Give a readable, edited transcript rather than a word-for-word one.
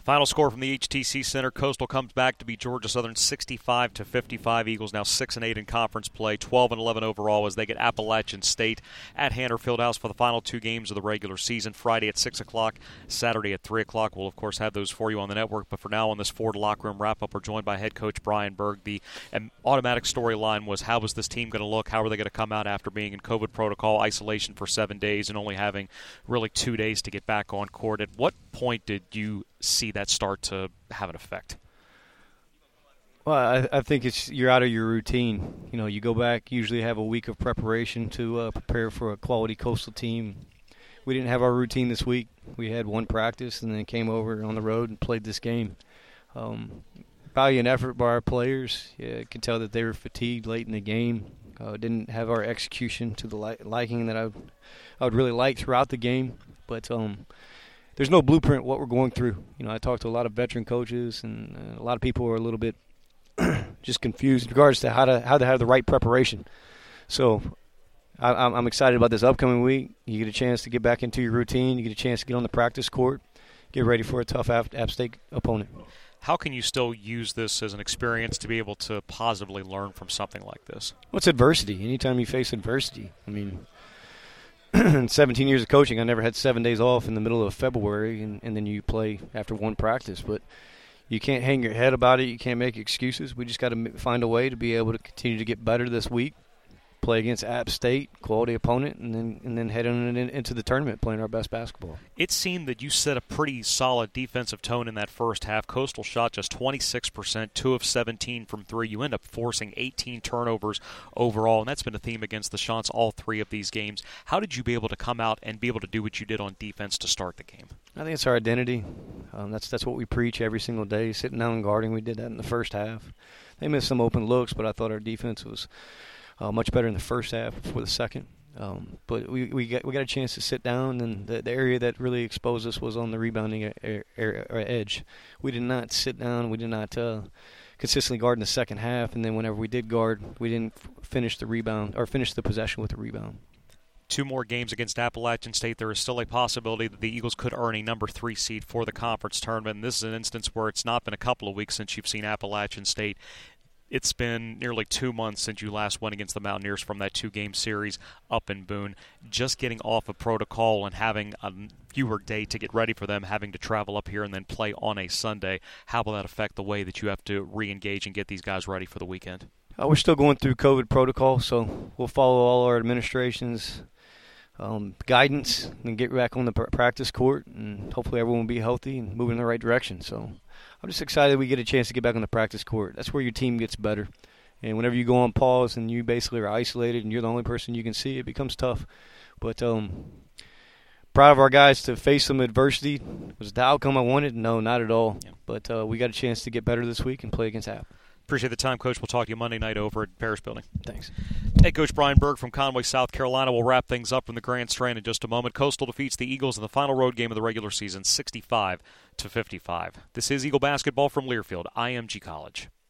Final score from the HTC Center. Coastal comes back to beat Georgia Southern 65-55. Eagles now 6-8 in conference play, 12-11 overall as they get Appalachian State at Hanner Fieldhouse for the final two games of the regular season. Friday at 6 o'clock, Saturday at 3 o'clock. We'll, of course, have those for you on the network. But for now, on this Ford Locker Room wrap-up, we're joined by head coach Brian Berg. The automatic storyline was, how was this team going to look? How are they going to come out after being in COVID protocol, isolation for 7 days, and only having really 2 days to get back on court? At what point did you see that start to have an effect? Well, I think you're out of your routine. You know, you go back, usually have a week of preparation to prepare for a quality Coastal team. We didn't have our routine this week. We had one practice and then came over on the road and played this game. Valiant effort by our players. Yeah, I could tell that they were fatigued late in the game. Didn't have our execution to the liking that I would really like throughout the game. But there's no blueprint what we're going through. You know, I talked to a lot of veteran coaches, and a lot of people are a little bit just confused in regards to how to have the right preparation. So I'm excited about this upcoming week. You get a chance to get back into your routine. You get a chance to get on the practice court, get ready for a tough App State opponent. How can you still use this as an experience to be able to positively learn from something like this? Well, it's adversity. Anytime you face adversity, I mean, in 17 years of coaching, I never had 7 days off in the middle of February, and then you play after one practice. But you can't hang your head about it. You can't make excuses. We just got to find a way to be able to continue to get better this week, play against App State, quality opponent, and then head into the tournament playing our best basketball. It seemed that you set a pretty solid defensive tone in that first half. Coastal shot just 26%, 2 of 17 from three. You end up forcing 18 turnovers overall, and that's been a theme against the Chants all three of these games. How did you be able to come out and be able to do what you did on defense to start the game? I think it's our identity. That's what we preach every single day, sitting down and guarding. We did that in the first half. They missed some open looks, but I thought our defense was much better in the first half before the second. But we got a chance to sit down, and the area that really exposed us was on the rebounding edge. We did not sit down. We did not consistently guard in the second half, and then whenever we did guard, we didn't finish the possession with the rebound. 2 more games against Appalachian State. There is still a possibility that the Eagles could earn a number 3 seed for the conference tournament. And this is an instance where it's not been a couple of weeks since you've seen Appalachian State. It's been nearly 2 months since you last went against the Mountaineers from that 2-game series up in Boone. Just getting off of protocol and having a fewer day to get ready for them, having to travel up here and then play on a Sunday, how will that affect the way that you have to re-engage and get these guys ready for the weekend? We're still going through COVID protocol, so we'll follow all our administration's guidance and get back on the practice court, and hopefully everyone will be healthy and moving in the right direction. So I'm just excited we get a chance to get back on the practice court. That's where your team gets better. And whenever you go on pause and you basically are isolated and you're the only person you can see, it becomes tough. But proud of our guys to face some adversity. Was the outcome I wanted? No, not at all. Yeah. But we got a chance to get better this week and play against App. Appreciate the time, Coach. We'll talk to you Monday night over at Paris Building. Thanks. Hey, Coach Brian Berg from Conway, South Carolina. We'll wrap things up from the Grand Strand in just a moment. Coastal defeats the Eagles in the final road game of the regular season, 65-55. This is Eagle basketball from Learfield, IMG College.